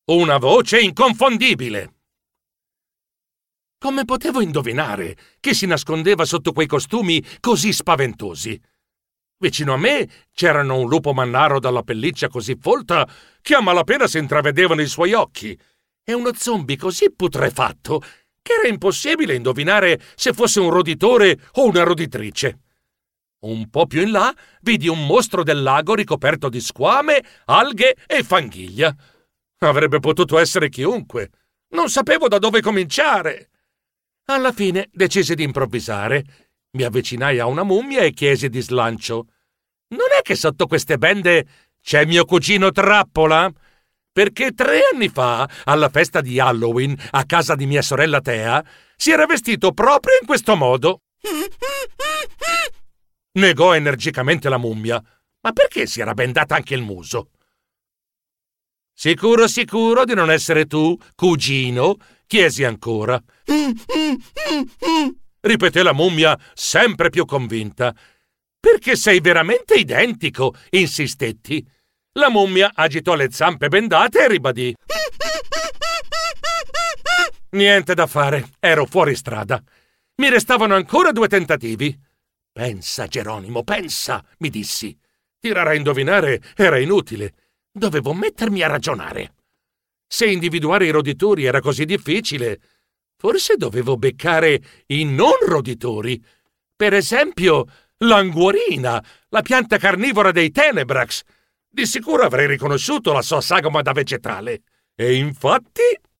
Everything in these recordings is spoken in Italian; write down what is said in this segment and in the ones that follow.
Una voce inconfondibile. Come potevo indovinare chi si nascondeva sotto quei costumi così spaventosi? Vicino a me c'erano un lupo mannaro dalla pelliccia così folta che a malapena si intravedevano i suoi occhi e uno zombie così putrefatto che era impossibile indovinare se fosse un roditore o una roditrice. Un po' più in là vidi un mostro del lago ricoperto di squame, alghe e fanghiglia. Avrebbe potuto essere chiunque. Non sapevo da dove cominciare. Alla fine decisi di improvvisare. Mi avvicinai a una mummia e chiesi di slancio: «Non è che sotto queste bende c'è mio cugino Trappola? Perché 3 anni fa, alla festa di Halloween, a casa di mia sorella Tea, si era vestito proprio in questo modo». Negò energicamente la mummia. Ma perché si era bendata anche il muso? «Sicuro, sicuro di non essere tu, cugino?» chiesi ancora. Ripeté la mummia, sempre più convinta. «Perché sei veramente identico», insistetti. La mummia agitò le zampe bendate e ribadì: «Niente da fare, ero fuori strada. Mi restavano ancora 2 tentativi». «Pensa, Geronimo, pensa», mi dissi. Tirare a indovinare era inutile. Dovevo mettermi a ragionare. Se individuare i roditori era così difficile, forse dovevo beccare i non roditori. Per esempio, l'anguorina, la pianta carnivora dei Tenebrax. Di sicuro avrei riconosciuto la sua sagoma da vegetale. E infatti,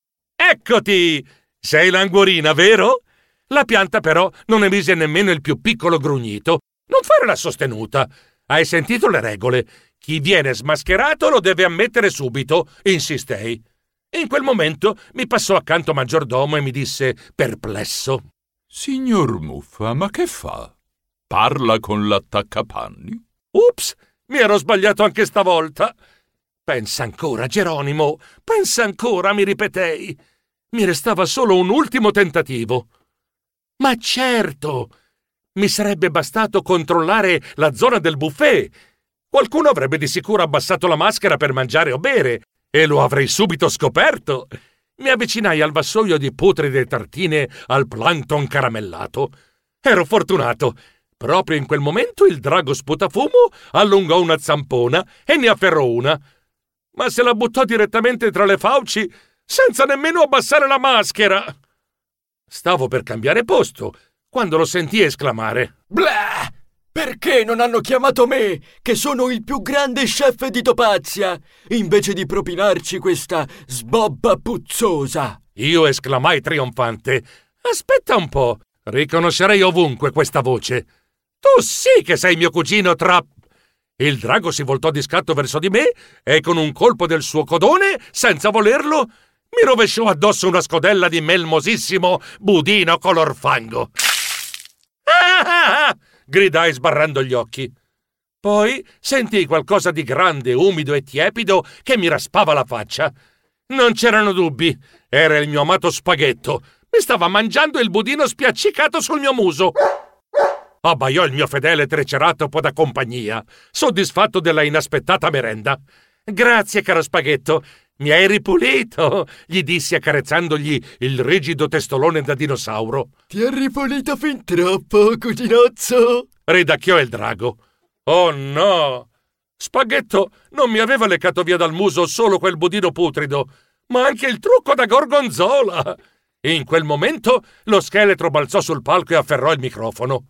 eccoti! Sei l'anguorina, vero? La pianta però non emise nemmeno il più piccolo grugnito. Non fare la sostenuta. Hai sentito le regole? Chi viene smascherato lo deve ammettere subito, insistei. In quel momento mi passò accanto maggiordomo e mi disse, perplesso: «Signor Muffa, ma che fa? Parla con l'attaccapanni?» «Ups, mi ero sbagliato anche stavolta». «Pensa ancora, Geronimo, pensa ancora», mi ripetei. Mi restava solo un ultimo tentativo. Ma certo! Mi sarebbe bastato controllare la zona del buffet. Qualcuno avrebbe di sicuro abbassato la maschera per mangiare o bere, e lo avrei subito scoperto. Mi avvicinai al vassoio di putride tartine al plankton caramellato. Ero fortunato. Proprio in quel momento il drago sputafumo allungò una zampona e ne afferrò una. Ma se la buttò direttamente tra le fauci, senza nemmeno abbassare la maschera. Stavo per cambiare posto, quando lo sentii esclamare: «Blah! Perché non hanno chiamato me, che sono il più grande chef di Topazia, invece di propinarci questa sbobba puzzosa?» Io esclamai trionfante: «Aspetta un po', riconoscerei ovunque questa voce. Tu sì che sei mio cugino Il drago si voltò di scatto verso di me e con un colpo del suo codone, senza volerlo, mi rovesciò addosso una scodella di melmosissimo budino color fango. «Ah!» gridai sbarrando gli occhi. Poi sentii qualcosa di grande, umido e tiepido che mi raspava la faccia. Non c'erano dubbi, era il mio amato spaghetto. Mi stava mangiando il budino spiaccicato sul mio muso. Abbaiò il mio fedele triceratopo da compagnia, soddisfatto della inaspettata merenda. «Grazie, caro spaghetto, mi hai ripulito», gli dissi accarezzandogli il rigido testolone da dinosauro. «Ti ha ripulito fin troppo, cuginozzo», ridacchiò il drago. Oh no! Spaghetto non mi aveva leccato via dal muso solo quel budino putrido, ma anche il trucco da gorgonzola. In quel momento lo scheletro balzò sul palco e afferrò il microfono.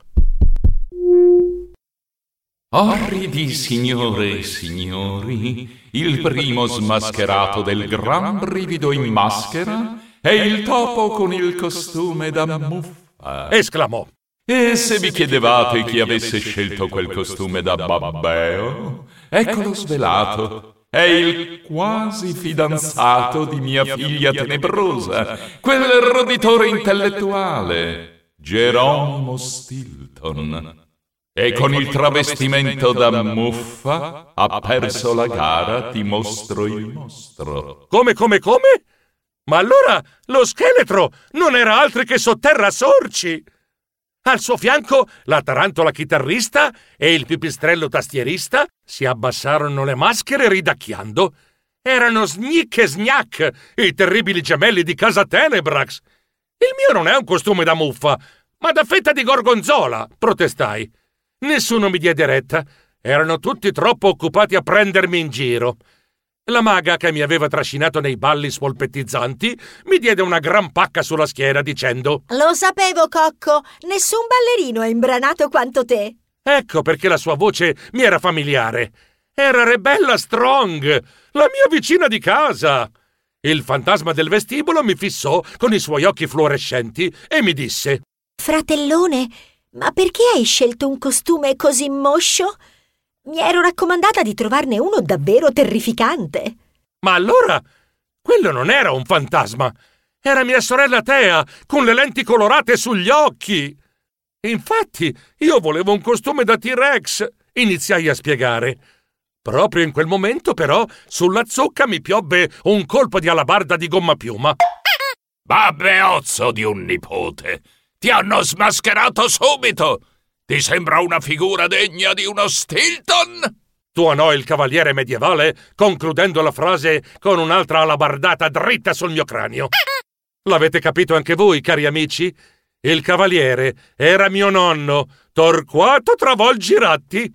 Arrivi, signore e signori, il primo smascherato del gran brivido in maschera è il topo con il costume da muffa, esclamò. E se vi chiedevate chi avesse scelto quel costume da babbeo, eccolo svelato. È il quasi fidanzato di mia figlia tenebrosa, quel roditore intellettuale, Geronimo Stilton. E con il travestimento da muffa ha perso la gara, ti mostro il mostro. Come? Ma allora lo scheletro non era altro che sotterra sorci! Al suo fianco la tarantola chitarrista e il pipistrello tastierista si abbassarono le maschere ridacchiando Erano Snick e Snack, i terribili gemelli di casa Tenebrax. Il mio non è un costume da muffa, ma da fetta di gorgonzola, protestai. Nessuno mi diede retta. Erano tutti troppo occupati a prendermi in giro. La maga che mi aveva trascinato nei balli spolpettizzanti mi diede una gran pacca sulla schiena dicendo: Lo sapevo, Cocco, nessun ballerino è imbranato quanto te. Ecco perché la sua voce mi era familiare. Era Rebella Strong, la mia vicina di casa. Il fantasma del vestibolo mi fissò con i suoi occhi fluorescenti e mi disse: Fratellone, ma perché hai scelto un costume così moscio? Mi ero raccomandata di trovarne uno davvero terrificante. Ma allora, quello non era un fantasma. Era mia sorella Tea, con le lenti colorate sugli occhi. Infatti, io volevo un costume da T-Rex, iniziai a spiegare. Proprio in quel momento, però, sulla zucca mi piovve un colpo di alabarda di gomma piuma. Babbeozzo di un nipote! Ti hanno smascherato subito! Ti sembra una figura degna di uno Stilton? Tuonò il cavaliere medievale, concludendo la frase con un'altra alabardata dritta sul mio cranio. L'avete capito anche voi, cari amici? Il cavaliere era mio nonno, Torquato Travolgiratti.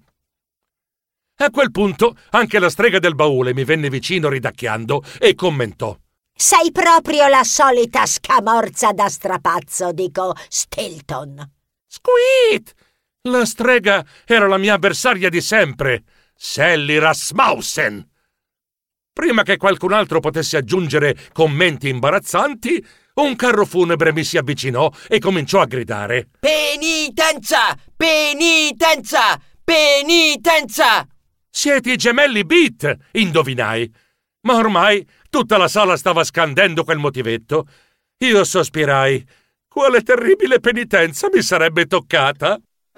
A quel punto anche la strega del baule mi venne vicino ridacchiando e commentò: Sei proprio la solita scamorza da strapazzo, dico Stilton. Squeet! La strega era la mia avversaria di sempre, Sally Rasmussen. Prima che qualcun altro potesse aggiungere commenti imbarazzanti, un carro funebre mi si avvicinò e cominciò a gridare: Penitenza! Penitenza! Penitenza! Siete i gemelli Beat, indovinai. Ma ormai tutta la sala stava scandendo quel motivetto. Io sospirai. Quale terribile penitenza mi sarebbe toccata?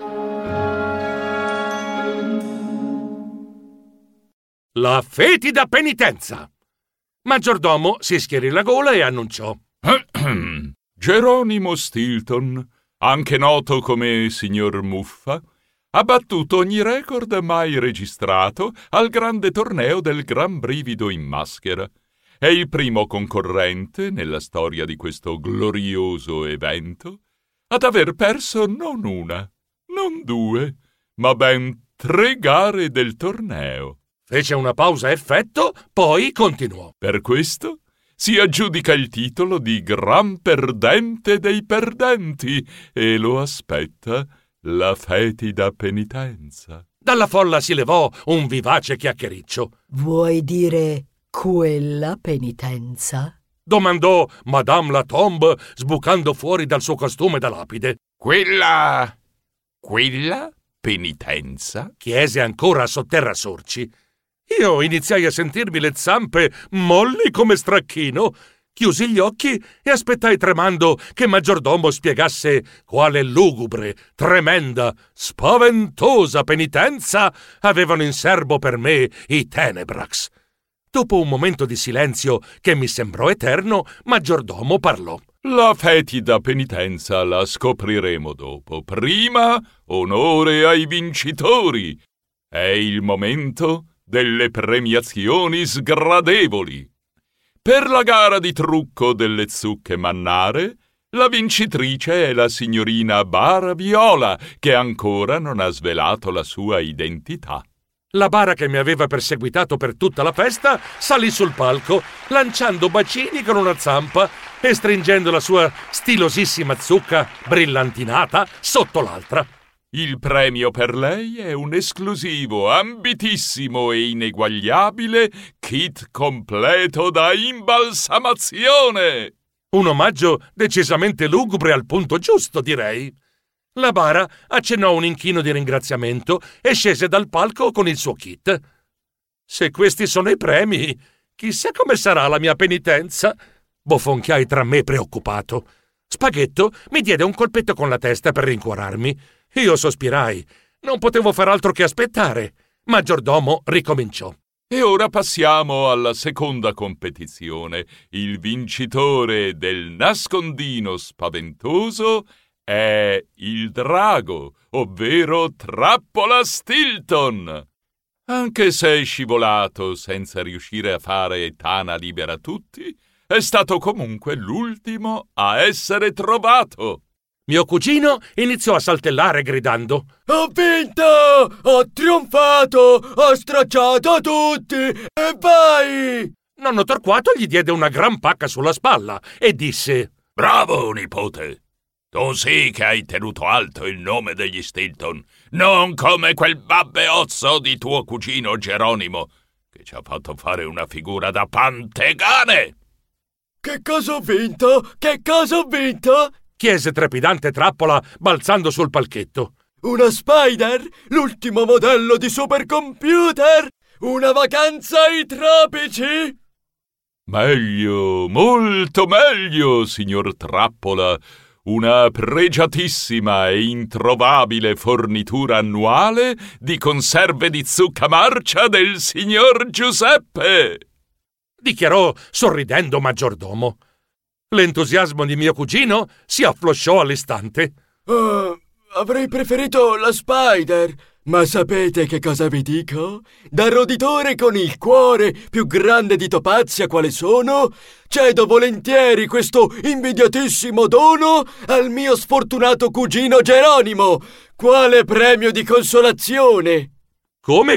La fetida penitenza. Maggiordomo si schierì la gola e annunciò: Geronimo Stilton, anche noto come signor Muffa, ha battuto ogni record mai registrato al grande torneo del Gran Brivido in maschera. È il primo concorrente nella storia di questo glorioso evento ad aver perso non una, non due, ma ben 3 gare del torneo. Fece una pausa a effetto, poi continuò: Per questo si aggiudica il titolo di Gran Perdente dei Perdenti e lo aspetta la fetida penitenza. Dalla folla si levò un vivace chiacchiericcio. Vuoi dire quella penitenza? Domandò Madame la Tombe, sbucando fuori dal suo costume da lapide. Quella penitenza? Chiese ancora a sotterra sorci. Io iniziai a sentirmi le zampe molli come stracchino. Chiusi gli occhi e aspettai tremando che Maggiordomo spiegasse quale lugubre, tremenda, spaventosa penitenza avevano in serbo per me i Tenebrax. Dopo un momento di silenzio che mi sembrò eterno, Maggiordomo parlò. La fetida penitenza la scopriremo dopo. Prima, onore ai vincitori. È il momento delle premiazioni sgradevoli. Per la gara di trucco delle zucche mannare, la vincitrice è la signorina Bara Viola, che ancora non ha svelato la sua identità. La bara che mi aveva perseguitato per tutta la festa salì sul palco, lanciando bacini con una zampa e stringendo la sua stilosissima zucca brillantinata sotto l'altra. Il premio per lei è un esclusivo, ambitissimo e ineguagliabile kit completo da imbalsamazione. Un omaggio decisamente lugubre al punto giusto, direi. La bara accennò un inchino di ringraziamento e scese dal palco con il suo kit. Se questi sono i premi, chissà come sarà la mia penitenza, bofonchiai tra me preoccupato. Spaghetto mi diede un colpetto con la testa per rincuorarmi. Io sospirai. Non potevo far altro che aspettare. Maggiordomo ricominciò. E ora passiamo alla seconda competizione. Il vincitore del nascondino spaventoso è il drago, ovvero Trappola Stilton. Anche se è scivolato senza riuscire a fare tana libera tutti, è stato comunque l'ultimo a essere trovato. Mio cugino iniziò a saltellare gridando: Ho vinto! Ho trionfato! Ho stracciato tutti! E vai! Nonno Torquato gli diede una gran pacca sulla spalla e disse: Bravo, nipote! Tu sì che hai tenuto alto il nome degli Stilton, non come quel babbeozzo di tuo cugino Geronimo, che ci ha fatto fare una figura da pantegane! Che cosa ho vinto? Che cosa ho vinto? chiese trepidante Trappola balzando sul palchetto. Una Spider? L'ultimo modello di supercomputer? Una vacanza ai tropici? Meglio, molto meglio, signor Trappola. Una pregiatissima e introvabile fornitura annuale di conserve di zucca marcia del signor Giuseppe, dichiarò sorridendo maggiordomo. L'entusiasmo di mio cugino si afflosciò all'istante. Avrei preferito la Spider, ma sapete che cosa vi dico? Da roditore con il cuore più grande di Topazia quale sono, cedo volentieri questo invidiatissimo dono al mio sfortunato cugino Geronimo, quale premio di consolazione. Come?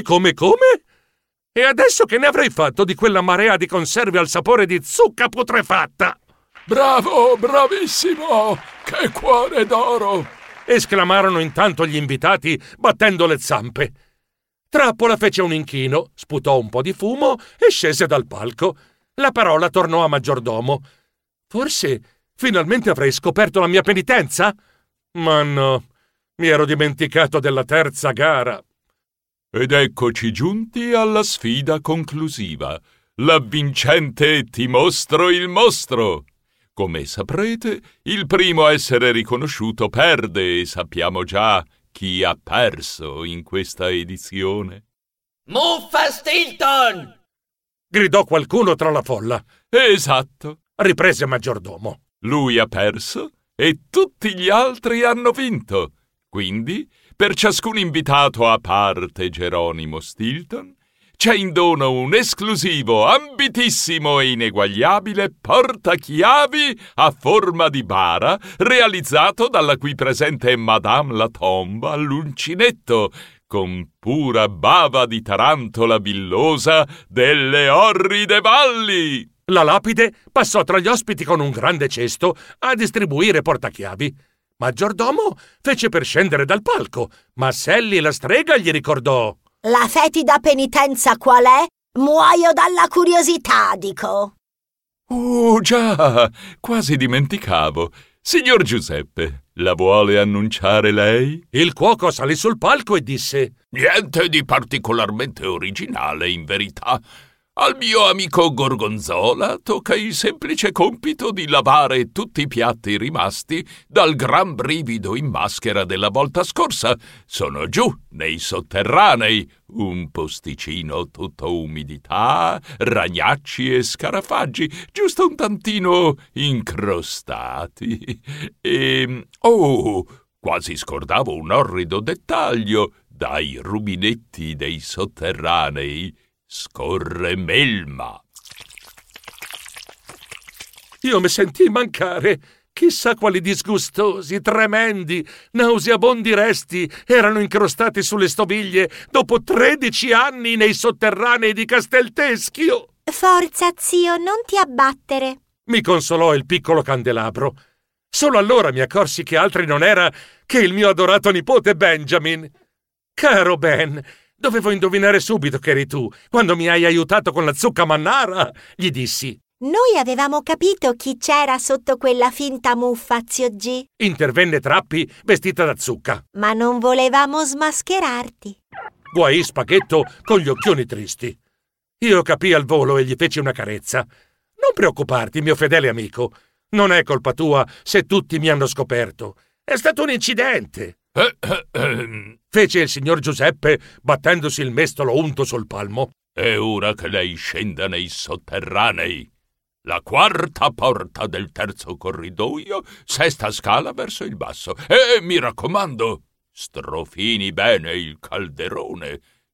E adesso che ne avrei fatto di quella marea di conserve al sapore di zucca putrefatta? Bravo, bravissimo! Che cuore d'oro! Esclamarono intanto gli invitati battendo le zampe. Trappola fece un inchino, sputò un po' di fumo e scese dal palco. La parola tornò a maggiordomo. Forse finalmente avrei scoperto la mia penitenza? Ma no, mi ero dimenticato della terza gara. Ed eccoci giunti alla sfida conclusiva. La vincente Ti mostro il mostro. Come saprete, il primo a essere riconosciuto perde e sappiamo già chi ha perso in questa edizione. Muffa Stilton! Gridò qualcuno tra la folla. Esatto, Riprese maggiordomo. lui ha perso e tutti gli altri hanno vinto. Quindi, per ciascun invitato a parte Geronimo Stilton, c'è in dono un esclusivo, ambitissimo e ineguagliabile portachiavi a forma di bara realizzato dalla qui presente Madame la Tomba all'uncinetto, con pura bava di tarantola villosa delle orride valli. La lapide passò tra gli ospiti con un grande cesto a distribuire portachiavi. Maggiordomo fece per scendere dal palco, ma Sally la strega gli ricordò: La fetida penitenza qual è? Muoio dalla curiosità, dico. Già, quasi dimenticavo. Signor Giuseppe, la vuole annunciare lei? Il cuoco salì sul palco e disse: Niente di particolarmente originale, in verità. Al mio amico Gorgonzola tocca il semplice compito di lavare tutti i piatti rimasti dal gran brivido in maschera della volta scorsa. Sono giù, nei sotterranei, un posticino tutto umidità, ragnacci e scarafaggi, giusto un tantino incrostati. Quasi scordavo un orrido dettaglio, dai rubinetti dei sotterranei scorre melma. Io mi sentii mancare. Chissà quali disgustosi, tremendi, nauseabondi resti erano incrostati sulle stoviglie dopo 13 anni nei sotterranei di Castelteschio. Forza, zio, non ti abbattere. Mi consolò il piccolo candelabro. Solo allora mi accorsi che altri non era che il mio adorato nipote Benjamin. Caro Ben, dovevo indovinare subito che eri tu, quando mi hai aiutato con la zucca mannara, gli dissi. Noi avevamo capito chi c'era sotto quella finta muffa, zio G. Intervenne Trappi, vestita da zucca. Ma non volevamo smascherarti. Guaì Spaghetto con gli occhioni tristi. Io capii al volo e gli feci una carezza. Non preoccuparti, mio fedele amico. Non è colpa tua se tutti mi hanno scoperto. È stato un incidente. Fece il signor Giuseppe, battendosi il mestolo unto sul palmo. È ora che lei scenda nei sotterranei. La quarta porta del terzo corridoio, sesta scala verso il basso. E mi raccomando, strofini bene il calderone,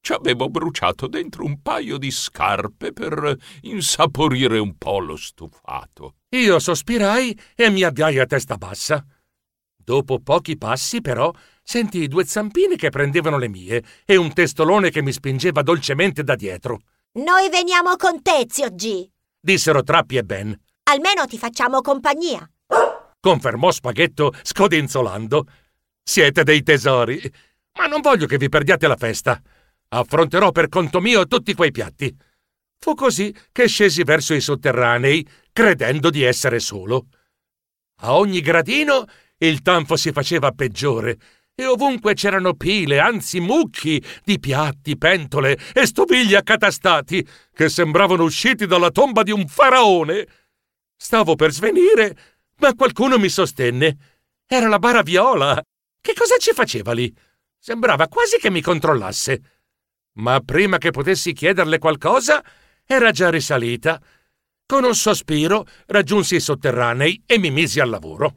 Ci avevo bruciato dentro un paio di scarpe per insaporire un po' lo stufato. Io sospirai e mi avviai a testa bassa. Dopo pochi passi, però, sentii 2 zampine che prendevano le mie e un testolone che mi spingeva dolcemente da dietro. Noi veniamo con te, zio G. Dissero Trappi e Ben. Almeno ti facciamo compagnia. Confermò Spaghetto scodinzolando. Siete dei tesori, ma non voglio che vi perdiate la festa. Affronterò per conto mio tutti quei piatti. Fu così che scesi verso i sotterranei, credendo di essere solo. A ogni gradino il tanfo si faceva peggiore e ovunque c'erano pile, anzi mucchi, di piatti, pentole e stovigli accatastati che sembravano usciti dalla tomba di un faraone. Stavo per svenire, ma qualcuno mi sostenne. Era la bara Viola. Che cosa ci faceva lì? Sembrava quasi che mi controllasse. Ma prima che potessi chiederle qualcosa, era già risalita. Con un sospiro raggiunsi i sotterranei e mi misi al lavoro.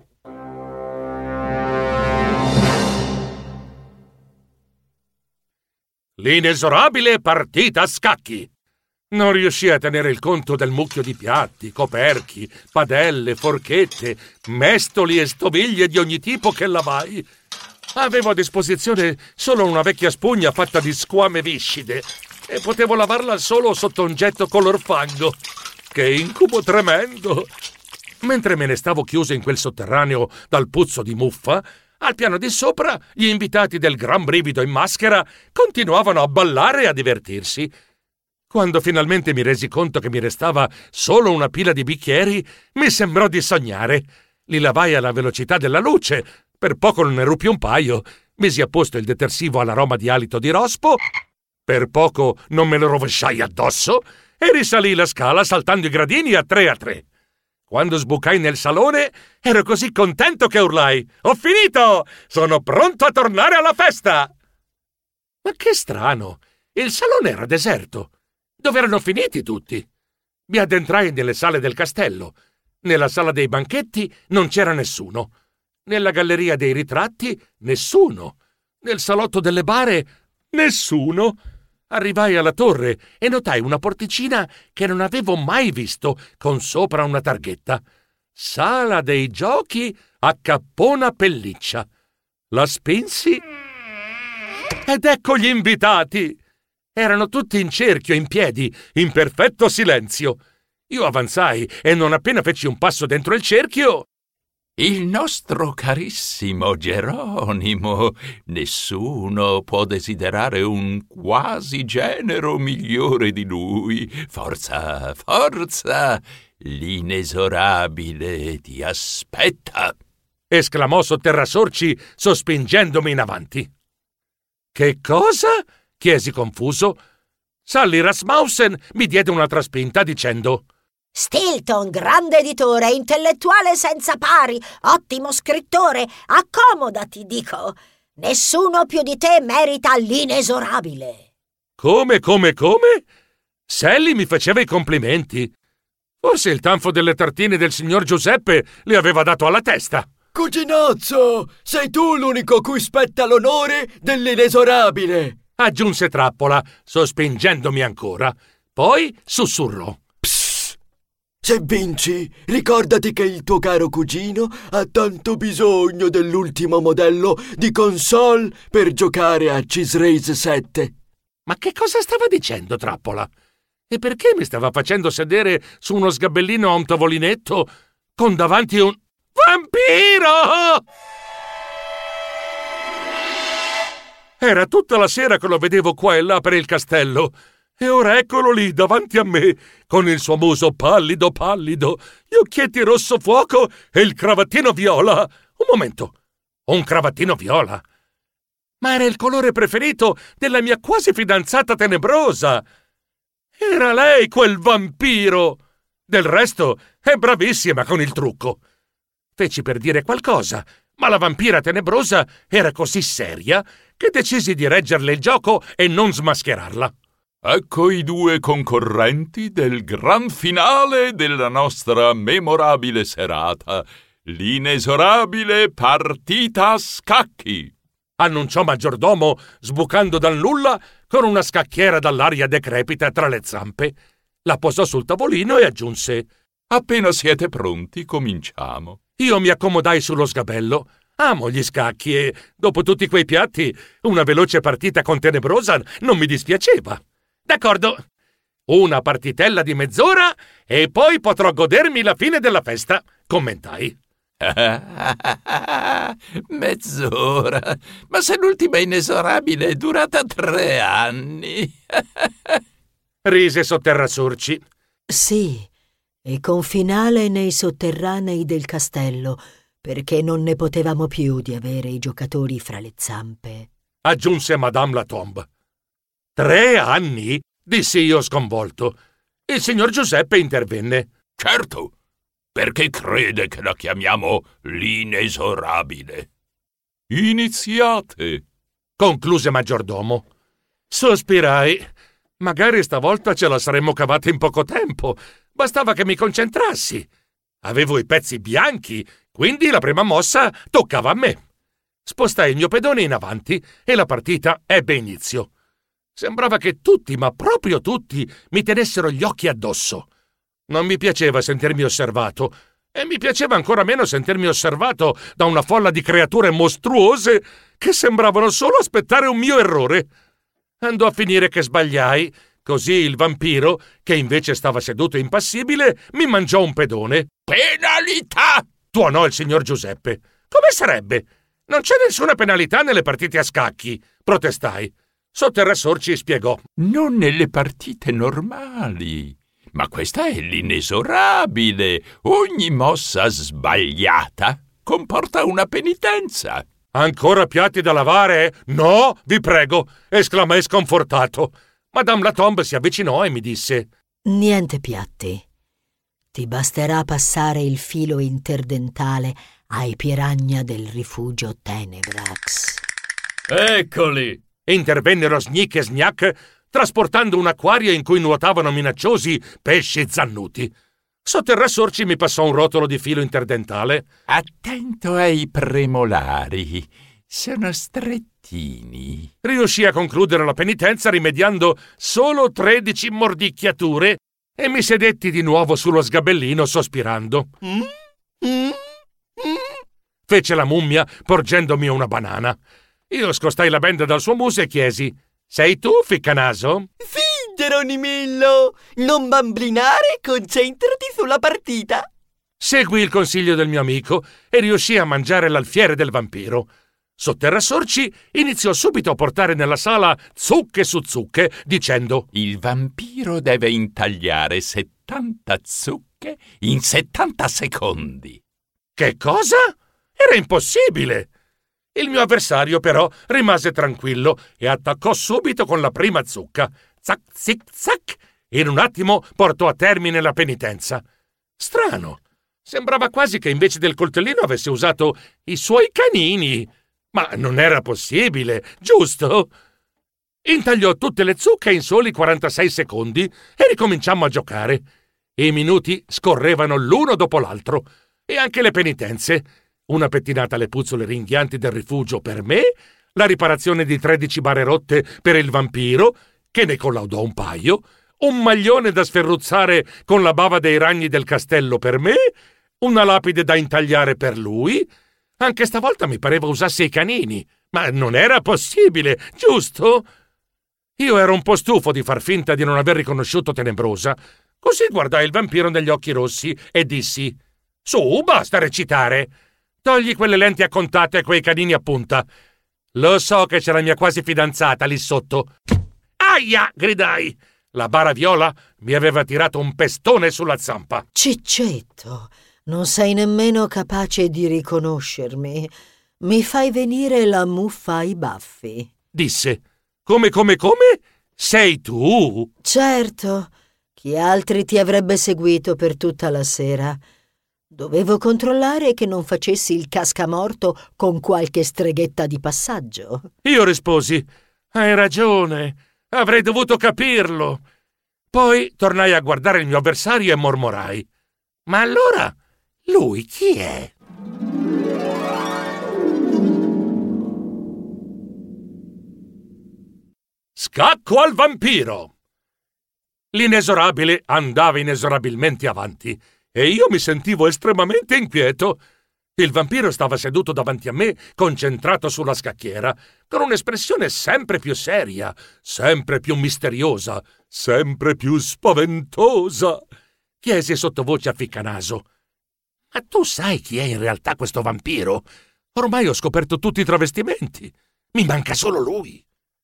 L'inesorabile partita a scacchi. Non riuscii a tenere il conto del mucchio di piatti, coperchi, padelle, forchette, mestoli e stoviglie di ogni tipo che lavai. Avevo a disposizione solo una vecchia spugna fatta di squame viscide e potevo lavarla solo sotto un getto color fango. Che incubo tremendo! Mentre me ne stavo chiuso in quel sotterraneo dal puzzo di muffa, al piano di sopra gli invitati del Gran Brivido in maschera continuavano a ballare e a divertirsi. Quando finalmente mi resi conto che mi restava solo una pila di bicchieri, mi sembrò di sognare. Li lavai alla velocità della luce. Per poco non ne rupi un paio. Misi a posto il detersivo all'aroma di alito di rospo. Per poco non me lo rovesciai addosso e risalì la scala saltando i gradini a 3. Quando sbucai nel salone, ero così contento che urlai: «Ho finito! Sono pronto a tornare alla festa!» Ma che strano! Il salone era deserto. Dove erano finiti tutti? Mi addentrai nelle sale del castello. Nella sala dei banchetti non c'era nessuno. Nella galleria dei ritratti, nessuno. Nel salotto delle bare, nessuno. Arrivai alla torre e notai una porticina che non avevo mai visto, con sopra una targhetta. Sala dei giochi a Cappona Pelliccia. La spinsi ed ecco gli invitati. Erano tutti in cerchio, in piedi, in perfetto silenzio. Io avanzai e non appena feci un passo dentro il cerchio... Il nostro carissimo Geronimo, nessuno può desiderare un quasi genero migliore di lui. Forza, forza, l'inesorabile ti aspetta! Esclamò Sotterrasorci, sospingendomi in avanti. Che cosa? Chiesi confuso. Sally Rasmussen mi diede un'altra spinta dicendo: Stilton, grande editore, intellettuale senza pari, ottimo scrittore, accomodati, dico. Nessuno più di te merita l'inesorabile. Come? Sally mi faceva i complimenti. Forse il tanfo delle tartine del signor Giuseppe le aveva dato alla testa. Cuginozzo, sei tu l'unico cui spetta l'onore dell'inesorabile, aggiunse Trappola, sospingendomi ancora. Poi sussurrò: se vinci, ricordati che il tuo caro cugino ha tanto bisogno dell'ultimo modello di console per giocare a Cheese Race 7. Ma che cosa stava dicendo Trappola? E perché mi stava facendo sedere su uno sgabellino a un tavolinetto con davanti un vampiro? Era tutta la sera che lo vedevo qua e là per il castello. E ora eccolo lì davanti a me, con il suo muso pallido, gli occhietti rosso fuoco e il cravattino viola. Un momento, un cravattino viola? Ma era il colore preferito della mia quasi fidanzata tenebrosa. Era lei quel vampiro. Del resto è bravissima con il trucco. Feci per dire qualcosa, ma la vampira tenebrosa era così seria che decisi di reggerle il gioco e non smascherarla. Ecco i due concorrenti del gran finale della nostra memorabile serata, l'inesorabile partita a scacchi. annunciò maggiordomo, sbucando dal nulla con una scacchiera dall'aria decrepita tra le zampe. La posò sul tavolino e aggiunse: Appena siete pronti, cominciamo. Io mi accomodai sullo sgabello. Amo gli scacchi e, dopo tutti quei piatti, una veloce partita con Tenebrosa non mi dispiaceva. D'accordo. Una partitella di mezz'ora e poi potrò godermi la fine della festa, commentai. Mezz'ora? Ma se l'ultima inesorabile è durata 3 anni. Rise Sotterrasorci. Sì, e con finale nei sotterranei del castello, perché non ne potevamo più di avere i giocatori fra le zampe, Aggiunse Madame Latombe. 3 anni? Dissi io sconvolto. Il signor Giuseppe intervenne. Certo, perché crede che la chiamiamo l'inesorabile? Iniziate, Concluse maggiordomo. Sospirai. Magari stavolta ce la saremmo cavata in poco tempo. Bastava che mi concentrassi. Avevo i pezzi bianchi, quindi la prima mossa toccava a me. Spostai il mio pedone in avanti e la partita ebbe inizio. Sembrava che tutti, ma proprio tutti, mi tenessero gli occhi addosso. Non mi piaceva sentirmi osservato, e mi piaceva ancora meno sentirmi osservato da una folla di creature mostruose che sembravano solo aspettare un mio errore. Andò a finire che sbagliai, così il vampiro, che invece stava seduto impassibile, mi mangiò un pedone. penalità! Tuonò il signor Giuseppe. Come sarebbe? Non c'è nessuna penalità nelle partite a scacchi, protestai. Sotterrasorci spiegò. Non nelle partite normali. Ma questa è l'inesorabile. Ogni mossa sbagliata comporta una penitenza. Ancora piatti da lavare? No, vi prego, esclamai sconfortato. Madame Latombe si avvicinò e mi disse: niente piatti. Ti basterà passare il filo interdentale ai piragna del rifugio Tenebrax. Eccoli! Intervennero Snick e Sgnac, trasportando un acquario in cui nuotavano minacciosi pesci zannuti. Sotterrasorci mi passò un rotolo di filo interdentale. Attento ai premolari. Sono strettini. Riuscì a concludere la penitenza rimediando solo 13 mordicchiature e mi sedetti di nuovo sullo sgabellino sospirando. Fece la mummia porgendomi una banana. Io scostai la benda dal suo muso e chiesi: sei tu, ficcanaso? Sì, Geronimillo! Non bamblinare, concentrati sulla partita! Seguì il consiglio del mio amico e riuscì a mangiare l'alfiere del vampiro. Sotterrasorci iniziò subito a portare nella sala zucche su zucche, dicendo: Il vampiro deve intagliare 70 zucche in 70 secondi. Che cosa? Era impossibile! Il mio avversario, però, rimase tranquillo e attaccò subito con la prima zucca. Zac, zic, zac! In un attimo portò a termine la penitenza. Strano! Sembrava quasi che invece del coltellino avesse usato i suoi canini. Ma non era possibile, giusto? Intagliò tutte le zucche in soli 46 secondi e ricominciammo a giocare. I minuti scorrevano l'uno dopo l'altro e anche le penitenze. Una pettinata alle puzzole ringhianti del rifugio per me, la riparazione di 13 bare rotte per il vampiro, che ne collaudò un paio, un maglione da sferruzzare con la bava dei ragni del castello per me, una lapide da intagliare per lui. Anche stavolta mi pareva usasse i canini, ma non era possibile, giusto? Io ero un po' stufo di far finta di non aver riconosciuto Tenebrosa, così guardai il vampiro negli occhi rossi e dissi: su, basta recitare! Togli quelle lenti a contatto e quei canini a punta. Lo so che c'è la mia quasi fidanzata lì sotto. Aia! Gridai. La bara viola mi aveva tirato un pestone sulla zampa. Ciccetto, non sei nemmeno capace di riconoscermi. Mi fai venire la muffa ai baffi. Disse. Come? Sei tu? Certo, chi altri ti avrebbe seguito per tutta la sera? Dovevo controllare che non facessi il cascamorto con qualche streghetta di passaggio. Io risposi: hai ragione, avrei dovuto capirlo. Poi tornai a guardare il mio avversario e mormorai: ma allora, lui chi è? Scacco al vampiro! L'inesorabile andava inesorabilmente avanti e io mi sentivo estremamente inquieto. Il vampiro stava seduto davanti a me, concentrato sulla scacchiera, con un'espressione sempre più seria, sempre più misteriosa, sempre più spaventosa. Chiesi sottovoce a Ficcanaso: «Ma tu sai chi è in realtà questo vampiro? Ormai ho scoperto tutti i travestimenti. Mi manca solo lui».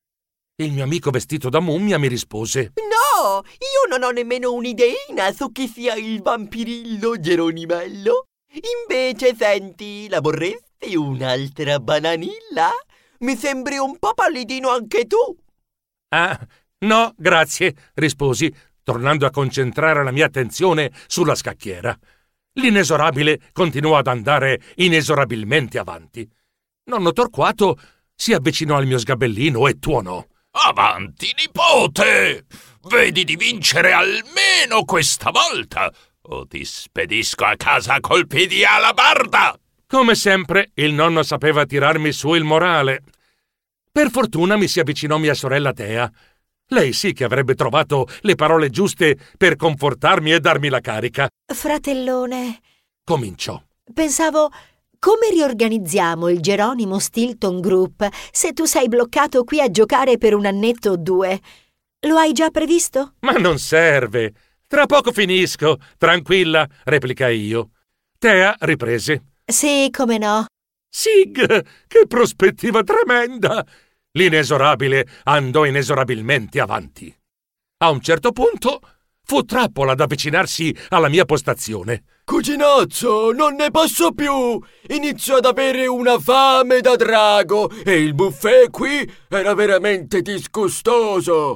Il mio amico vestito da mummia mi rispose: No, io non ho nemmeno un'ideina su chi sia il vampirillo Geronimello. Invece, senti, la vorresti un'altra bananilla? Mi sembri un po' pallidino anche tu. «Ah, no, grazie», risposi, tornando a concentrare la mia attenzione sulla scacchiera. L'inesorabile continuò ad andare inesorabilmente avanti. Nonno Torquato si avvicinò al mio sgabellino e tuonò: Avanti, nipote! Vedi di vincere almeno questa volta, o ti spedisco a casa a colpi di alabarda! Come sempre, il nonno sapeva tirarmi su il morale. Per fortuna mi si avvicinò mia sorella Tea. Lei sì che avrebbe trovato le parole giuste per confortarmi e darmi la carica. Fratellone, Cominciò: pensavo, come riorganizziamo il Geronimo Stilton Group se tu sei bloccato qui a giocare per un annetto o due? Lo hai già previsto? «Ma non serve. Tra poco finisco. Tranquilla», replicai io. Tea riprese: Sì, come no. «Sig, che prospettiva tremenda!» L'inesorabile andò inesorabilmente avanti. A un certo punto fu trappola ad avvicinarsi alla mia postazione. Cuginazzo, non ne posso più! Inizio ad avere una fame da drago e il buffet qui era veramente disgustoso.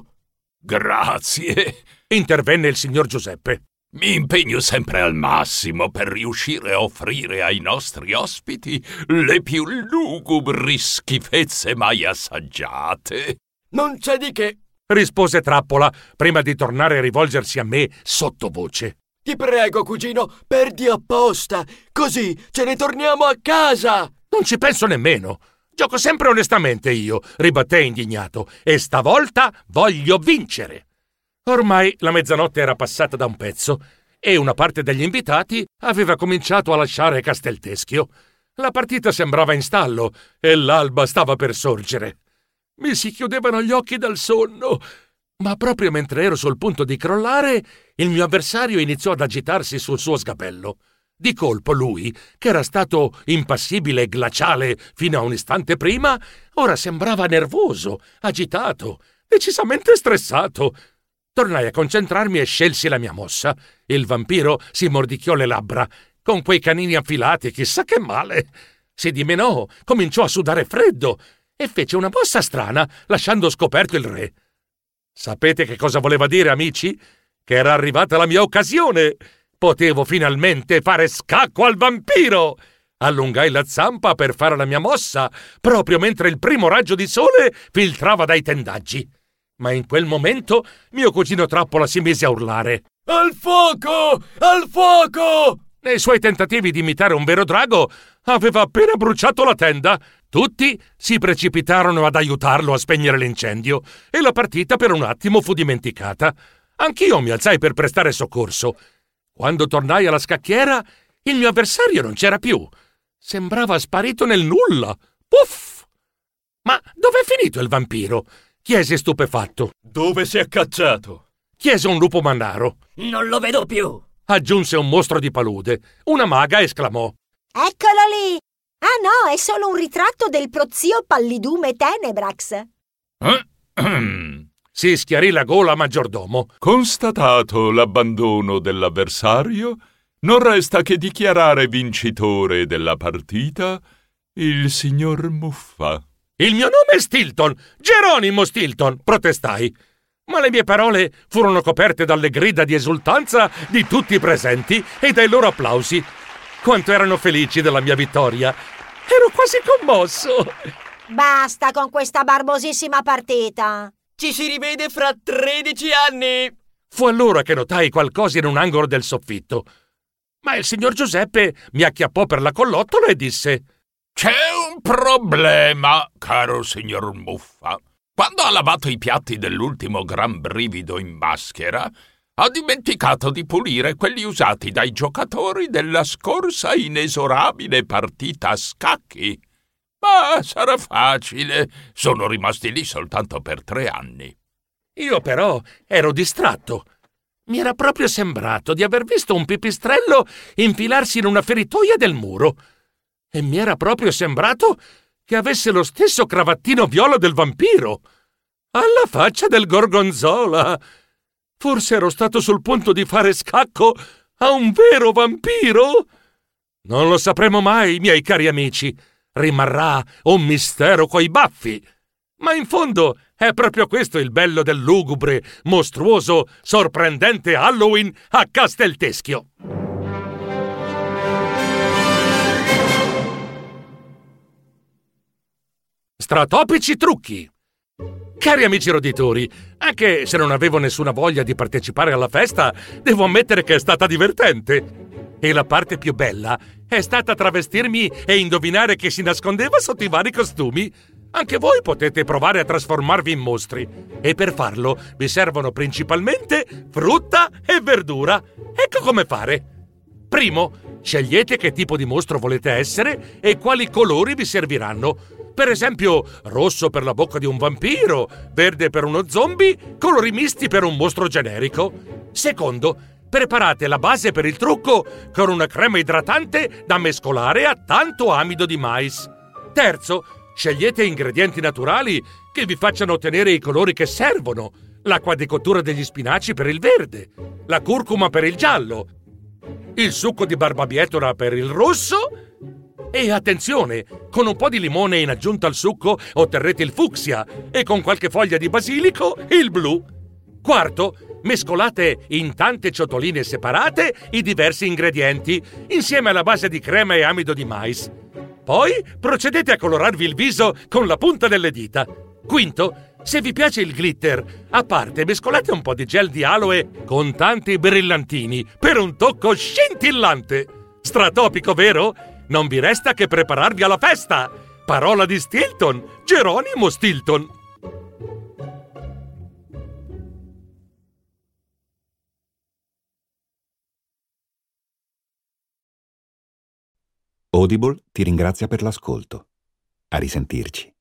Grazie. Intervenne il signor Giuseppe. Mi impegno sempre al massimo per riuscire a offrire ai nostri ospiti le più lugubri schifezze mai assaggiate. Non c'è di che. Rispose Trappola, prima di tornare a rivolgersi a me sottovoce. Ti prego, cugino, perdi apposta, così ce ne torniamo a casa. Non ci penso nemmeno. Gioco sempre onestamente io, ribattei indignato, e stavolta voglio vincere. Ormai la mezzanotte era passata da un pezzo e una parte degli invitati aveva cominciato a lasciare Castelteschio. La partita sembrava in stallo e l'alba stava per sorgere. Mi si chiudevano gli occhi dal sonno, ma proprio mentre ero sul punto di crollare, il mio avversario iniziò ad agitarsi sul suo sgabello. Di colpo lui, che era stato impassibile e glaciale fino a un istante prima, ora sembrava nervoso, agitato, decisamente stressato. Tornai a concentrarmi e scelsi la mia mossa. Il vampiro si mordicchiò le labbra. Con quei canini affilati, chissà che male. Si dimenò, cominciò a sudare freddo e fece una mossa strana, lasciando scoperto il re. Sapete che cosa voleva dire, amici? Che era arrivata la mia occasione. Potevo finalmente fare scacco al vampiro. Allungai la zampa per fare la mia mossa, proprio mentre il primo raggio di sole filtrava dai tendaggi. Ma in quel momento mio cugino Trappola si mise a urlare: Al fuoco! Al fuoco! Nei suoi tentativi di imitare un vero drago aveva appena bruciato la tenda. Tutti si precipitarono ad aiutarlo a spegnere l'incendio e la partita per un attimo fu dimenticata. Anch'io mi alzai per prestare soccorso. Quando tornai alla scacchiera, il mio avversario non c'era più. Sembrava sparito nel nulla. Puff! Ma dov'è finito il vampiro? Chiese stupefatto. Dove si è cacciato? Chiese un lupo mannaro. Non lo vedo più. Aggiunse un mostro di palude. Una maga esclamò: Eccolo lì! Ah no, è solo un ritratto del prozio Pallidume Tenebrax. Si schiarì la gola maggiordomo. Constatato l'abbandono dell'avversario, non resta che dichiarare vincitore della partita il signor Muffa. Il mio nome è Stilton, Geronimo Stilton, protestai. Ma le mie parole furono coperte dalle grida di esultanza di tutti i presenti e dai loro applausi. Quanto erano felici della mia vittoria! Ero quasi commosso! Basta con questa barbosissima partita! Ci si rivede fra 13 anni! Fu allora che notai qualcosa in un angolo del soffitto. Ma il signor Giuseppe mi acchiappò per la collottola e disse: C'è un problema, caro signor Muffa. Quando ha lavato i piatti dell'ultimo gran brivido in maschera, ha dimenticato di pulire quelli usati dai giocatori della scorsa inesorabile partita a scacchi. Ma sarà facile, sono rimasti lì soltanto per 3 anni. Io però ero distratto. Mi era proprio sembrato di aver visto un pipistrello infilarsi in una feritoia del muro. E mi era proprio sembrato che avesse lo stesso cravattino viola del vampiro. Alla faccia del gorgonzola! Forse ero stato sul punto di fare scacco a un vero vampiro? Non lo sapremo mai, miei cari amici. Rimarrà un mistero coi baffi. Ma in fondo è proprio questo il bello del lugubre, mostruoso, sorprendente Halloween a Castelteschio. Stratopici trucchi. Cari amici roditori, anche se non avevo nessuna voglia di partecipare alla festa, devo ammettere che è stata divertente. E la parte più bella è stata travestirmi e indovinare chi si nascondeva sotto i vari costumi. Anche voi potete provare a trasformarvi in mostri. E per farlo vi servono principalmente frutta e verdura. Ecco come fare. Primo, scegliete che tipo di mostro volete essere e quali colori vi serviranno. Per esempio, rosso per la bocca di un vampiro, verde per uno zombie, colori misti per un mostro generico. Secondo, preparate la base per il trucco con una crema idratante da mescolare a tanto amido di mais. Terzo, scegliete ingredienti naturali che vi facciano ottenere i colori che servono. L'acqua di cottura degli spinaci per il verde, la curcuma per il giallo, il succo di barbabietola per il rosso. E attenzione, con un po' di limone in aggiunta al succo otterrete il fucsia e con qualche foglia di basilico il blu. Quarto, mescolate in tante ciotoline separate i diversi ingredienti insieme alla base di crema e amido di mais. Poi procedete a colorarvi il viso con la punta delle dita. Quinto, se vi piace il glitter, a parte mescolate un po' di gel di aloe con tanti brillantini per un tocco scintillante. Stratopico, vero? Non vi resta che prepararvi alla festa! Parola di Stilton, Geronimo Stilton! Audible ti ringrazia per l'ascolto. A risentirci.